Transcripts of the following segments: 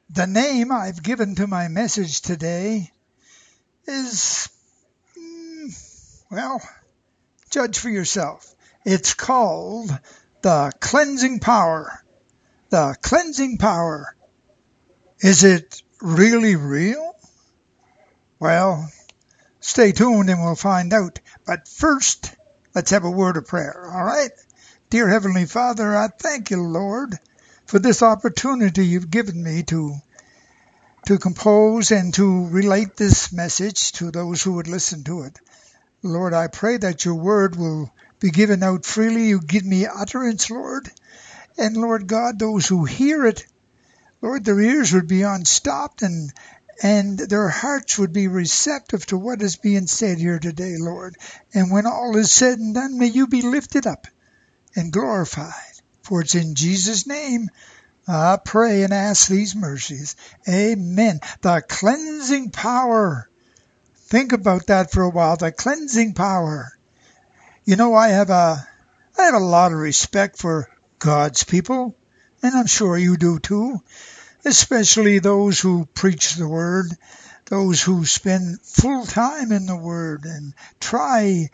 The name I've given to my message today is, well, judge for yourself. It's called the cleansing power. The cleansing power. Is it really real? Well, stay tuned and we'll find out. But first, let's have a word of prayer, all right? Dear Heavenly Father, I thank you, Lord, for this opportunity you've given me to compose and to relate this message to those who would listen to it. Lord, I pray that your word will be given out freely. You give me utterance, Lord. And Lord God, those who hear it, Lord, their ears would be unstopped and their hearts would be receptive to what is being said here today, Lord. And when all is said and done, may you be lifted up and glorified. For it's in Jesus' name I pray and ask these mercies. Amen. The cleansing power. Think about that for a while. The cleansing power. You know, I have a lot of respect for God's people, and I'm sure you do too, especially those who preach the word, those who spend full time in the word and try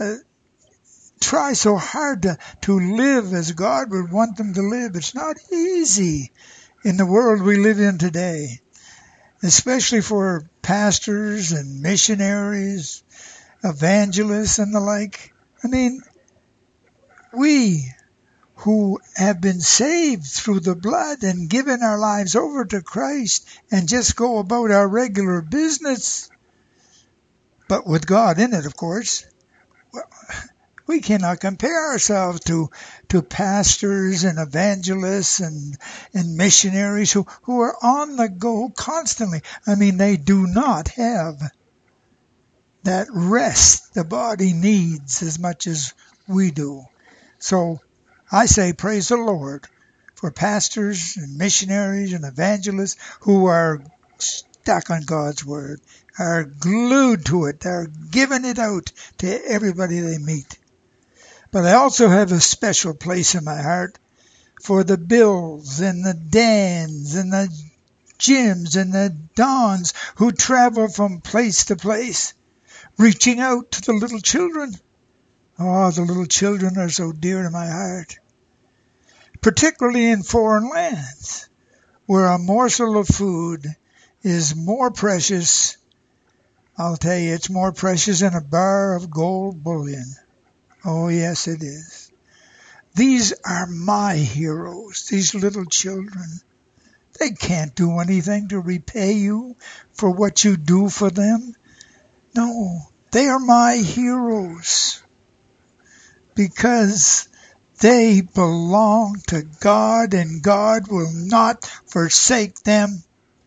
so hard to live as God would want them to live. It's not easy in the world we live in today, especially for pastors and missionaries, evangelists and the like. I mean, we who have been saved through the blood and given our lives over to Christ and just go about our regular business, but with God in it, of course. Well, we cannot compare ourselves to pastors and evangelists and missionaries who are on the go constantly. I mean, they do not have that rest the body needs as much as we do. So I say praise the Lord for pastors and missionaries and evangelists who are stuck on God's word, are glued to it, they're giving it out to everybody they meet. But I also have a special place in my heart for the Bills and the Dans and the Jims and the Dons who travel from place to place, reaching out to the little children. Oh, the little children are so dear to my heart, particularly in foreign lands, where a morsel of food is more precious. I'll tell you, it's more precious than a bar of gold bullion. Oh, yes, it is. These are my heroes, these little children. They can't do anything to repay you for what you do for them. No, they are my heroes because they belong to God and God will not forsake them.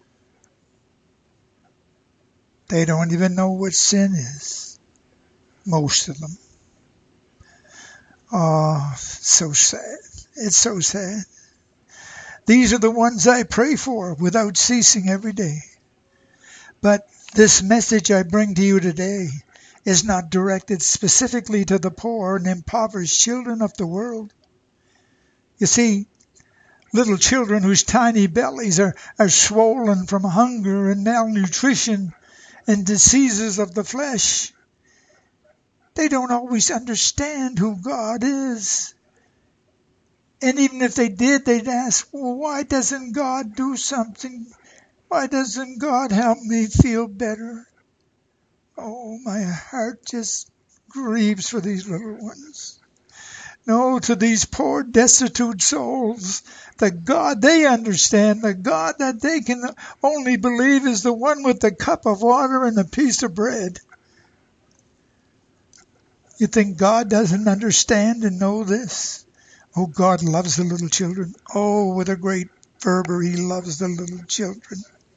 They don't even know what sin is, most of them. Oh, so sad. It's so sad. These are the ones I pray for without ceasing every day. But this message I bring to you today is not directed specifically to the poor and impoverished children of the world. You see, little children whose tiny bellies are swollen from hunger and malnutrition and diseases of the flesh, they don't always understand who God is. And even if they did, they'd ask, well, why doesn't God do something? Why doesn't God help me feel better? Oh, my heart just grieves for these little ones. No, to these poor, destitute souls, the God they understand, the God that they can only believe is the one with the cup of water and a piece of bread. You think God doesn't understand and know this? Oh, God loves the little children. Oh, with a great fervor, he loves the little children.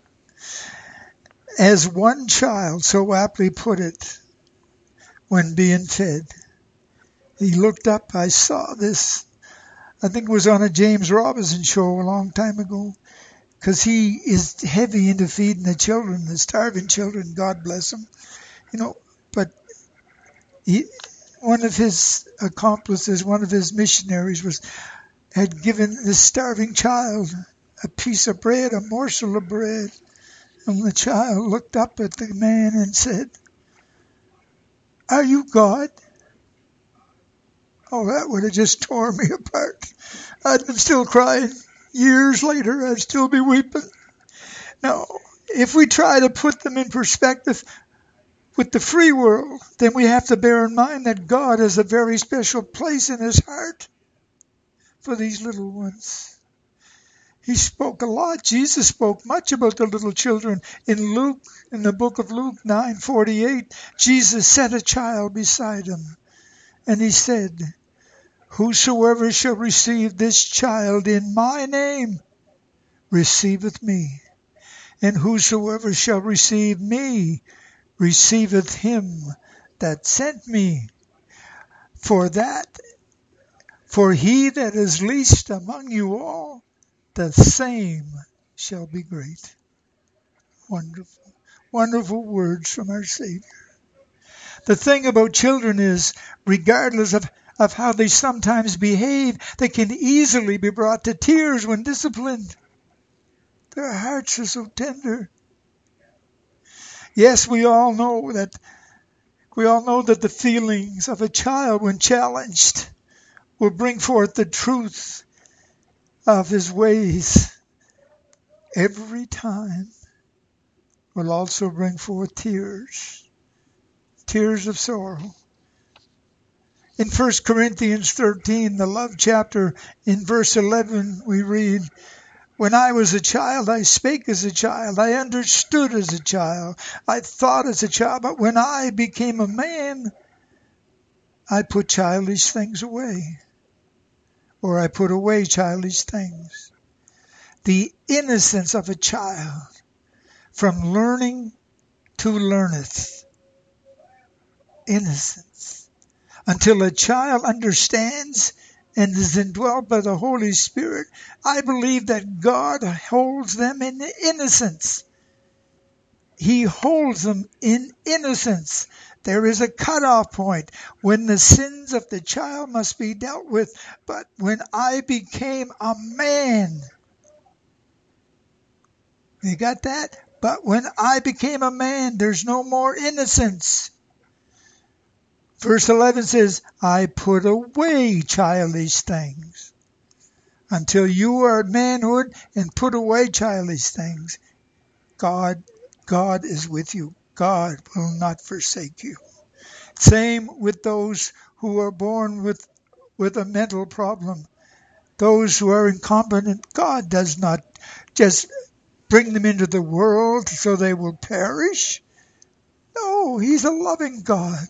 As one child so aptly put it when being fed, he looked up, I saw this, I think it was on a James Robinson show a long time ago, because he is heavy into feeding the children, the starving children, God bless him. But one of his accomplices, one of his missionaries had given this starving child a piece of bread, a morsel of bread. And the child looked up at the man and said, "Are you God?" Oh, that would have just torn me apart. I'd been still crying. Years later, I'd still be weeping. Now, if we try to put them in perspective with the free world, then we have to bear in mind that God has a very special place in his heart for these little ones. He spoke a lot. Jesus spoke much about the little children. In Luke, in the book of Luke 9:48, Jesus set a child beside him, and he said, "Whosoever shall receive this child in my name receiveth me, and whosoever shall receive me receiveth him that sent me. For he that is least among you all, the same shall be great." Wonderful, wonderful words from our Savior. The thing about children is, regardless of how they sometimes behave, they can easily be brought to tears when disciplined. Their hearts are so tender. Yes, we all know that the feelings of a child when challenged will bring forth the truth of his ways. Every time will also bring forth tears of sorrow. In 1 Corinthians 13, the love chapter, in verse 11, we read, "When I was a child, I spake as a child, I understood as a child, I thought as a child, but when I became a man, I put childish things away," or I put away childish things. The innocence of a child, from learning to learneth. Innocence. Until a child understands and is indwelt by the Holy Spirit, I believe that God holds them in innocence. He holds them in innocence. There is a cutoff point when the sins of the child must be dealt with. But when I became a man, you got that? But when I became a man, there's no more innocence. Verse 11 says, "I put away childish things." Until you are manhood and put away childish things, God is with you. God will not forsake you. Same with those who are born with a mental problem. Those who are incompetent, God does not just bring them into the world so they will perish. No, he's a loving God.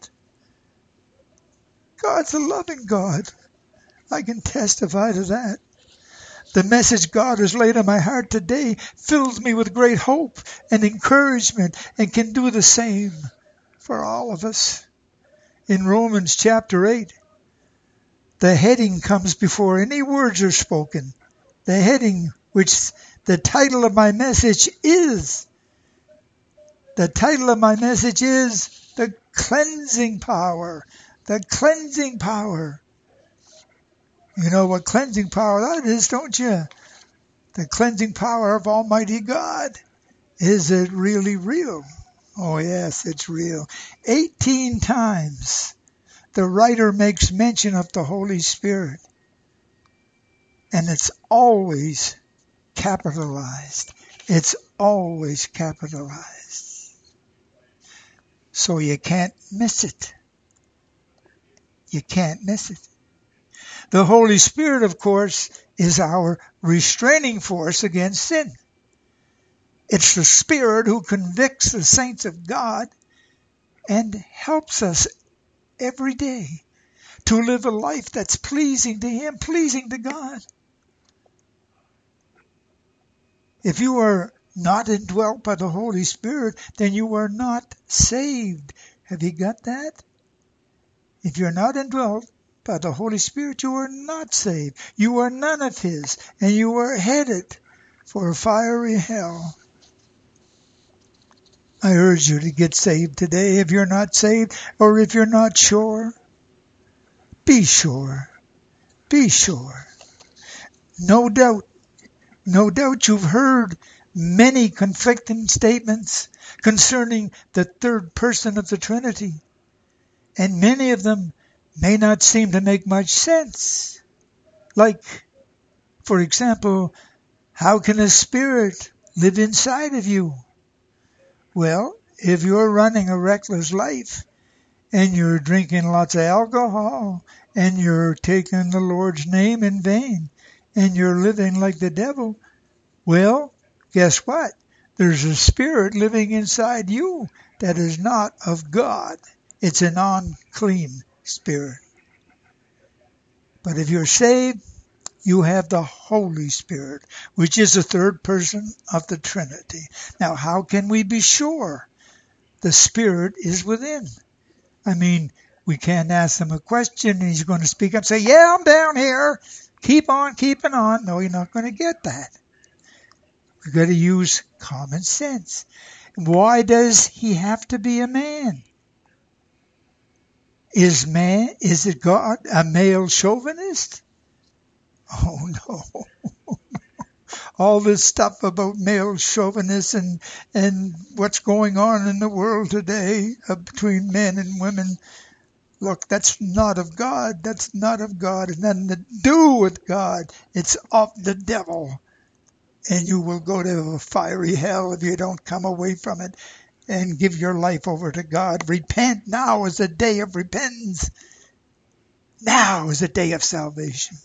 God's a loving God. I can testify to that. The message God has laid on my heart today fills me with great hope and encouragement and can do the same for all of us. In Romans chapter 8, the heading comes before any words are spoken. The heading, which the title of my message is, the cleansing power. The cleansing power. You know what cleansing power that is, don't you? The cleansing power of Almighty God. Is it really real? Oh yes, it's real. 18 times the writer makes mention of the Holy Spirit. And it's always capitalized. It's always capitalized. So you can't miss it. You can't miss it. The Holy Spirit, of course, is our restraining force against sin. It's the Spirit who convicts the saints of God and helps us every day to live a life that's pleasing to Him, pleasing to God. If you are not indwelt by the Holy Spirit, then you are not saved. Have you got that? If you're not indwelt by the Holy Spirit, you are not saved. You are none of His, and you are headed for a fiery hell. I urge you to get saved today. If you're not saved, or if you're not sure, be sure. Be sure. No doubt No doubt you've heard many conflicting statements concerning the third person of the Trinity, and many of them may not seem to make much sense. Like, for example, how can a spirit live inside of you? Well, if you're running a reckless life and you're drinking lots of alcohol and you're taking the Lord's name in vain and you're living like the devil, well, guess what? There's a spirit living inside you that is not of God. It's an unclean spirit. But if you're saved, you have the Holy Spirit, which is the third person of the Trinity. Now, how can we be sure the Spirit is within? I mean, we can't ask him a question and he's going to speak up and say, yeah, I'm down here. Keep on keeping on. No, you're not going to get that. We've got to use common sense. Why does he have to be a man? Is it God a male chauvinist? Oh, no. All this stuff about male chauvinists and what's going on in the world today between men and women. Look, that's not of God. That's not of God. It's nothing to do with God. It's of the devil. And you will go to a fiery hell if you don't come away from it and give your life over to God. Repent. Now is the day of repentance. Now is the day of salvation.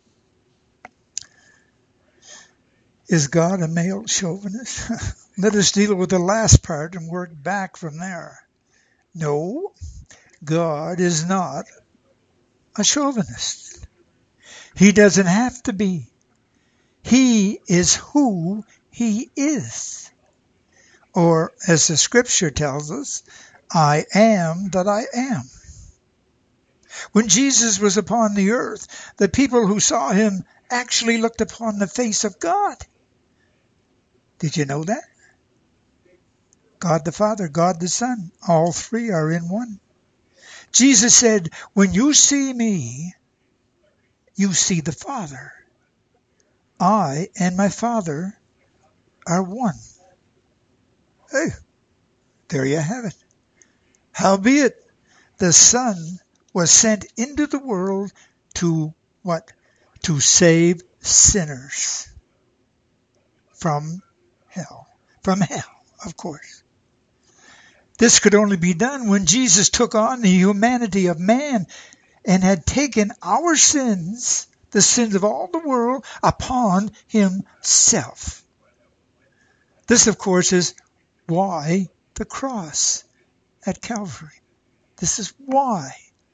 Is God a male chauvinist? Let us deal with the last part and work back from there. No, God is not a chauvinist. He doesn't have to be. He is who he is. Or, as the scripture tells us, I am that I am. When Jesus was upon the earth, the people who saw him actually looked upon the face of God. Did you know that? God the Father, God the Son, all three are in one. Jesus said, when you see me, you see the Father. I and my Father are one. Hey, there you have it. Howbeit, the Son was sent into the world to what? To save sinners from hell. From hell, of course. This could only be done when Jesus took on the humanity of man and had taken our sins, the sins of all the world, upon himself. This, of course, is why the cross at Calvary. This is why.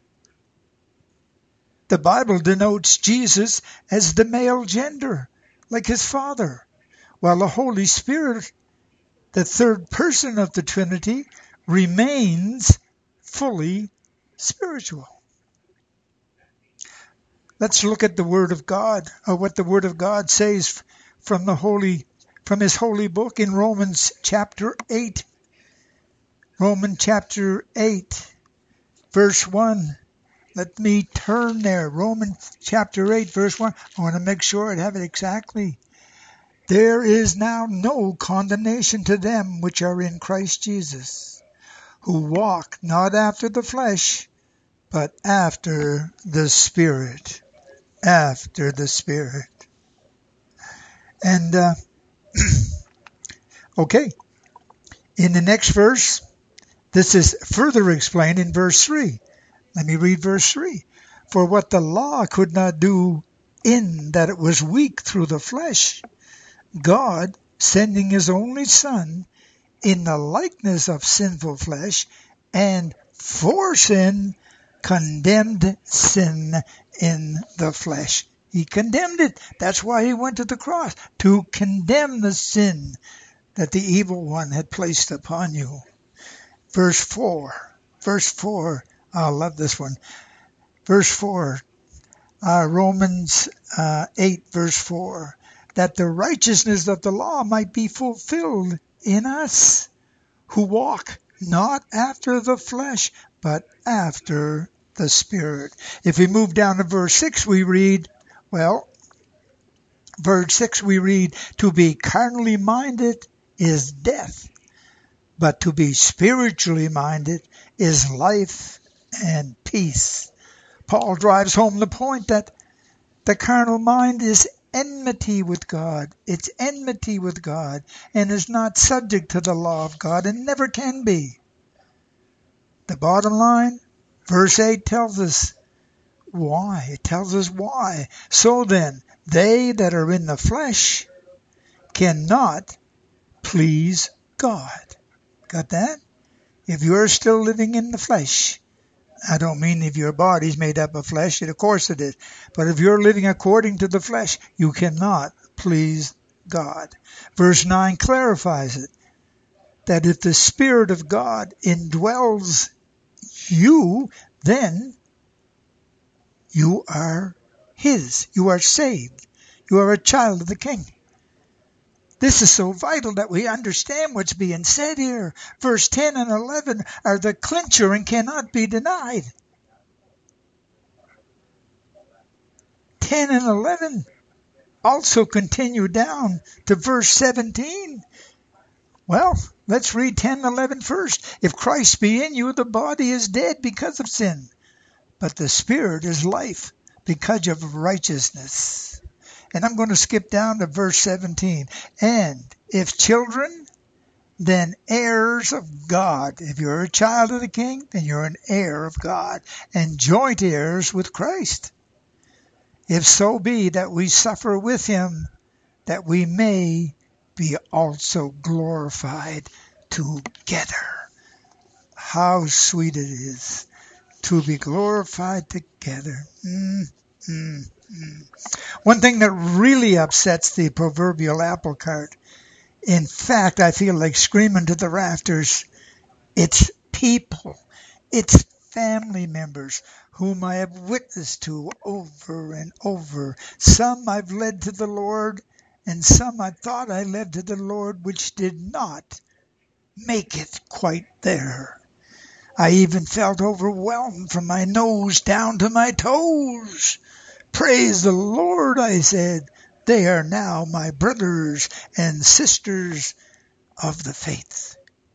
The Bible denotes Jesus as the male gender, like his Father, while the Holy Spirit, the third person of the Trinity, remains fully spiritual. Let's look at the Word of God, or what the Word of God says from his holy book in Romans chapter 8. Romans chapter 8, verse 1. Let me turn there. Romans chapter 8, verse 1. I want to make sure I have it exactly. There is now no condemnation to them which are in Christ Jesus, who walk not after the flesh, but after the Spirit. After the Spirit. And, okay, in the next verse, this is further explained in verse 3. Let me read verse 3. For what the law could not do in that it was weak through the flesh, God, sending his only Son in the likeness of sinful flesh, and for sin, condemned sin in the flesh. He condemned it. That's why he went to the cross, to condemn the sin that the evil one had placed upon you. Verse 4. I love this one. Verse 4. Romans 8, verse 4. That the righteousness of the law might be fulfilled in us, who walk not after the flesh, but after the Spirit. If we move down to verse 6, we read, well, Verse 6 we read, to be carnally minded is death, but to be spiritually minded is life and peace. Paul drives home the point that the carnal mind is enmity with God. It's enmity with God and is not subject to the law of God and never can be. The bottom line, verse 8 tells us why. It tells us why. So then, they that are in the flesh cannot please God. Got that? If you're still living in the flesh, I don't mean if your body's made up of flesh, of course it is. But if you're living according to the flesh, you cannot please God. Verse 9 clarifies it, that if the Spirit of God indwells you, then you are His. You are saved. You are a child of the King. This is so vital that we understand what's being said here. Verse 10 and 11 are the clincher and cannot be denied. 10 and 11 also continue down to verse 17. Well, let's read 10 and 11 first. If Christ be in you, the body is dead because of sin, but the Spirit is life because of righteousness. And I'm going to skip down to verse 17. And if children, then heirs of God. If you're a child of the King, then you're an heir of God and joint heirs with Christ. If so be that we suffer with him, that we may be also glorified together. How sweet it is to be glorified together. One thing that really upsets the proverbial apple cart, in fact, I feel like screaming to the rafters, it's people, it's family members whom I have witnessed to over and over. Some I've led to the Lord, and some I thought I led to the Lord, which did not make it quite there. I even felt overwhelmed from my nose down to my toes. Praise the Lord, I said. They are now my brothers and sisters of the faith.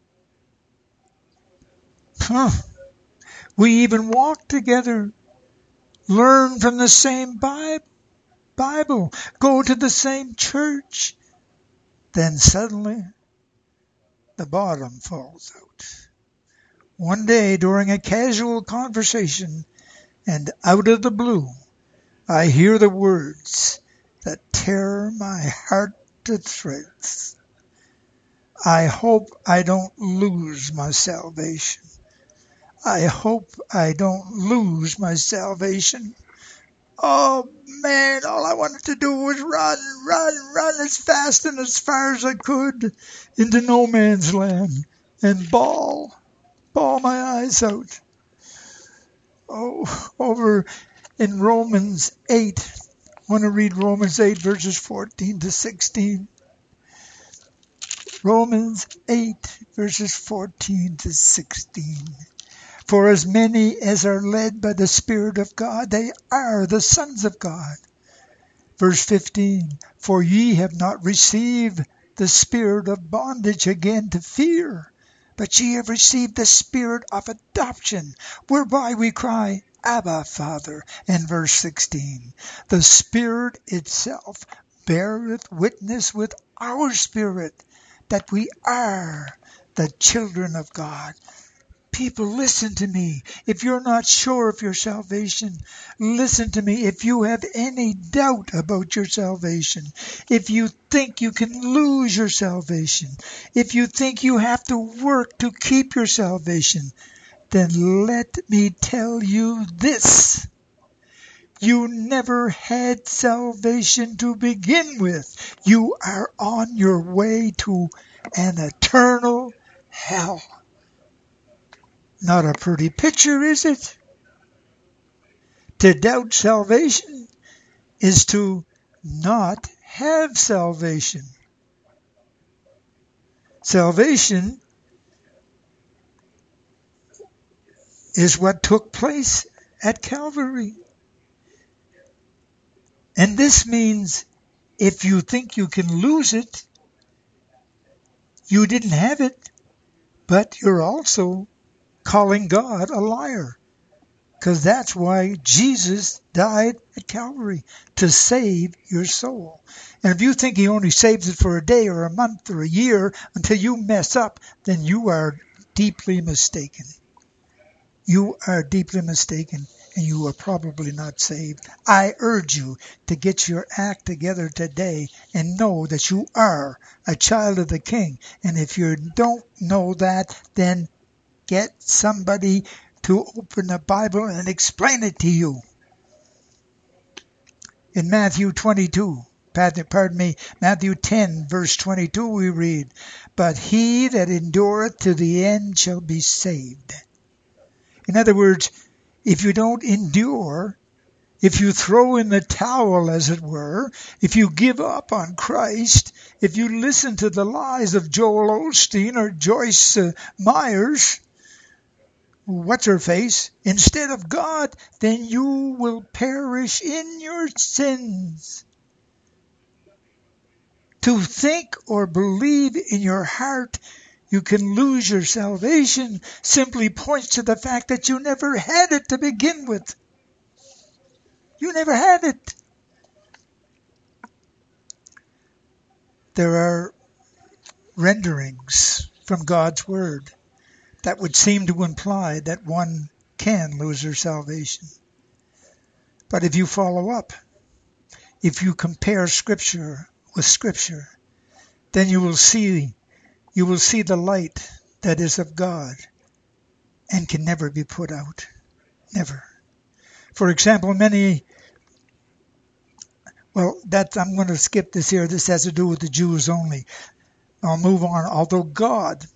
We even walk together, learn from the same Bible, go to the same church. Then suddenly, the bottom falls out. One day, during a casual conversation, and out of the blue, I hear the words that tear my heart to shreds. I hope I don't lose my salvation. I hope I don't lose my salvation. Oh man, all I wanted to do was run as fast and as far as I could into no man's land and bawl my eyes out. Oh, over in Romans 8, I want to read Romans 8 verses 14 to 16. Romans 8 verses 14 to 16. For as many as are led by the Spirit of God, they are the sons of God. Verse 15, for ye have not received the spirit of bondage again to fear, but ye have received the spirit of adoption, whereby we cry, Abba, Father. And verse 16, the Spirit itself beareth witness with our spirit that we are the children of God. People, listen to me. If you're not sure of your salvation, listen to me. If you have any doubt about your salvation, if you think you can lose your salvation, if you think you have to work to keep your salvation, then let me tell you this. You never had salvation to begin with. You are on your way to an eternal hell. Not a pretty picture, is it? To doubt salvation is to not have salvation. Salvation is what took place at Calvary. And this means If you think you can lose it, you didn't have it, but you're also calling God a liar. Because that's why Jesus died at Calvary, to save your soul. And if you think he only saves it for a day or a month or a year until you mess up, then you are deeply mistaken. You are deeply mistaken, and you are probably not saved. I urge you to get your act together today and know that you are a child of the King. And if you don't know that, then get somebody to open the Bible and explain it to you. In Matthew 10, verse 22, we read, "But he that endureth to the end shall be saved." In other words, if you don't endure, if you throw in the towel, as it were, if you give up on Christ, if you listen to the lies of Joel Osteen or Joyce Myers, what's her face, instead of God, then you will perish in your sins. To think or believe in your heart you can lose your salvation simply points to the fact that you never had it to begin with. You never had it. There are renderings from God's Word that would seem to imply that one can lose their salvation. But if you follow up, if you compare Scripture with Scripture, then you will see the light that is of God and can never be put out. Never. For example, I'm going to skip this here. This has to do with the Jews only. I'll move on. Although God,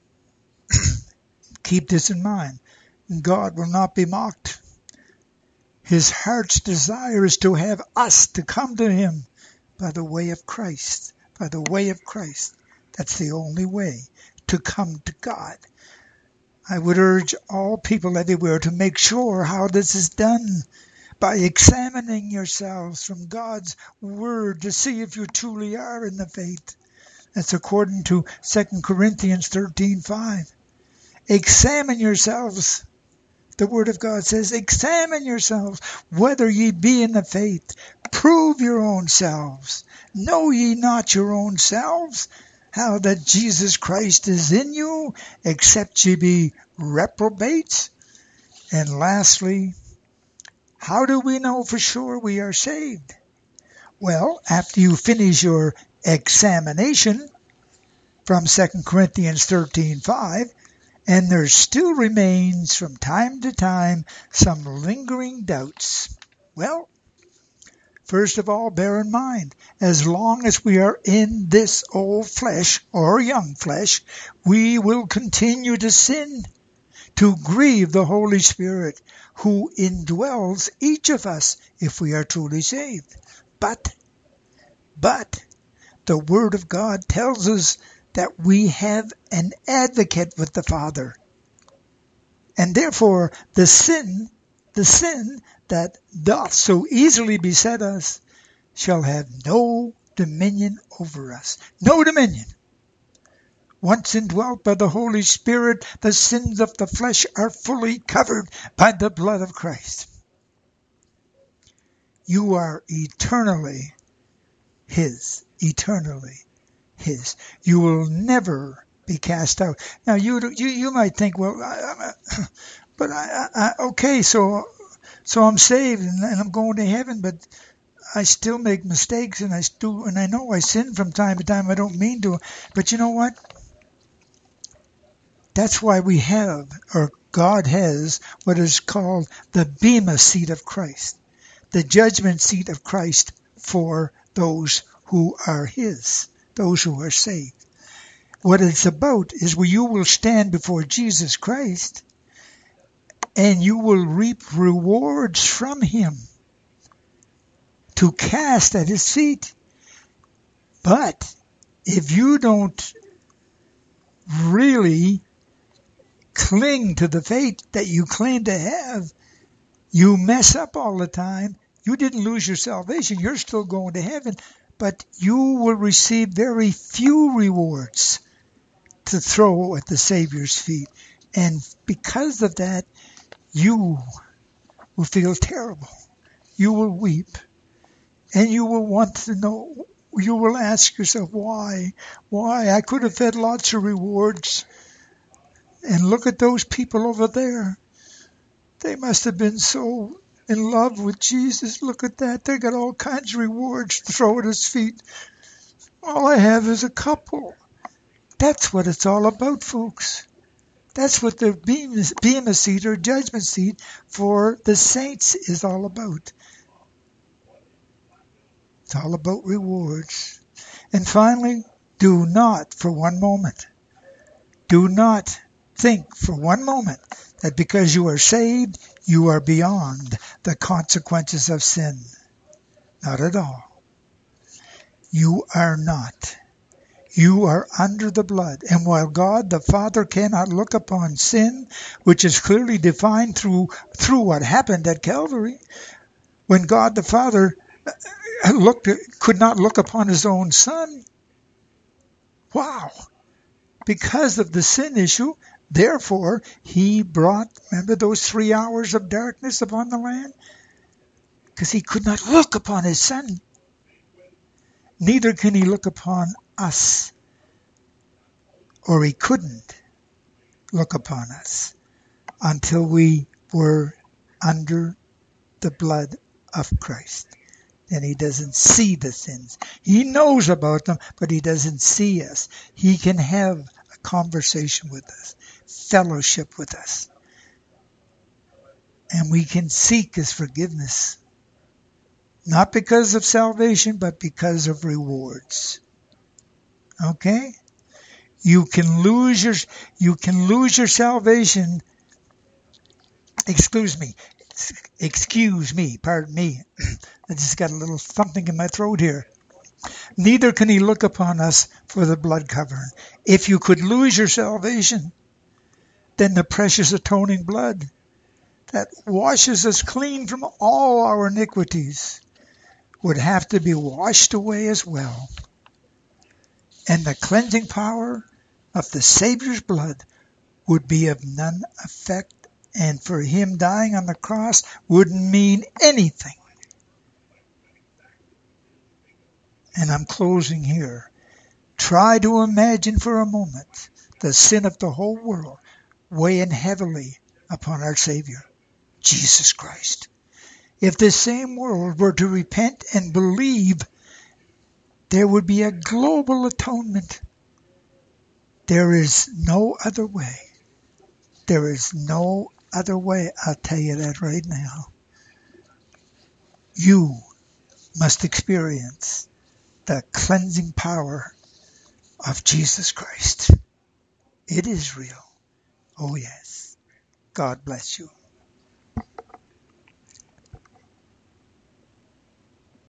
keep this in mind, God will not be mocked. His heart's desire is to have us to come to him by the way of Christ. By the way of Christ. That's the only way to come to God. I would urge all people everywhere to make sure how this is done by examining yourselves from God's Word to see if you truly are in the faith. That's according to 2 Corinthians 13:5. Examine yourselves. The Word of God says, examine yourselves, whether ye be in the faith. Prove your own selves. Know ye not your own selves, how that Jesus Christ is in you, except ye be reprobates? And lastly, how do we know for sure we are saved? Well, after you finish your examination from 2 Corinthians 13:5, and there still remains from time to time some lingering doubts. Well, first of all, bear in mind, as long as we are in this old flesh or young flesh, we will continue to sin, to grieve the Holy Spirit who indwells each of us if we are truly saved. But the Word of God tells us that we have an advocate with the Father. And therefore, the sin that doth so easily beset us shall have no dominion over us. No dominion. Once indwelt by the Holy Spirit, the sins of the flesh are fully covered by the blood of Christ. You are eternally His. Eternally His. You will never be cast out. Now, you might think, well, okay, so I'm saved and I'm going to heaven, but I still make mistakes and I know I sin from time to time. I don't mean to, but you know what? That's why we have, or God has, what is called the Bema seat of Christ, the judgment seat of Christ for those who are His, those who are saved. What it's about is where you will stand before Jesus Christ and you will reap rewards from Him to cast at His feet. But if you don't really cling to the faith that you claim to have, you mess up all the time. You didn't lose your salvation. You're still going to heaven. but you will receive very few rewards to throw at the Savior's feet. And because of that, you will feel terrible. You will weep. And you will want to know, you will ask yourself, why? Why? I could have had lots of rewards. And look at those people over there. They must have been so in love with Jesus. Look at that. They got all kinds of rewards to throw at his feet. All I have is a couple. That's what it's all about, folks. That's what the Bema seat or judgment seat for the saints is all about. It's all about rewards. And finally, do not for one moment, do not think for one moment that because you are saved, you are beyond the consequences of sin. Not at all. You are not. You are under the blood. And while God the Father cannot look upon sin, which is clearly defined through what happened at Calvary, when God the Father could not look upon his own Son, wow, because of the sin issue, therefore he brought, remember those 3 hours of darkness upon the land? Because he could not look upon his Son. Neither can he look upon us, or he couldn't look upon us until we were under the blood of Christ. And he doesn't see the sins. He knows about them, but he doesn't see us. He can have a conversation with us, fellowship with us. And we can seek his forgiveness. Not because of salvation, but because of rewards. Okay? You can lose your salvation. Excuse me, pardon me. I just got a little something in my throat here. Neither can he look upon us for the blood covering. If you could lose your salvation, then the precious atoning blood that washes us clean from all our iniquities would have to be washed away as well. And the cleansing power of the Savior's blood would be of none effect, and for him dying on the cross wouldn't mean anything. And I'm closing here. Try to imagine for a moment the sin of the whole world weighing heavily upon our Savior, Jesus Christ. If the same world were to repent and believe, there would be a global atonement. There is no other way. There is no other way. I'll tell you that right now. You must experience the cleansing power of Jesus Christ. It is real. Oh yes. God bless you.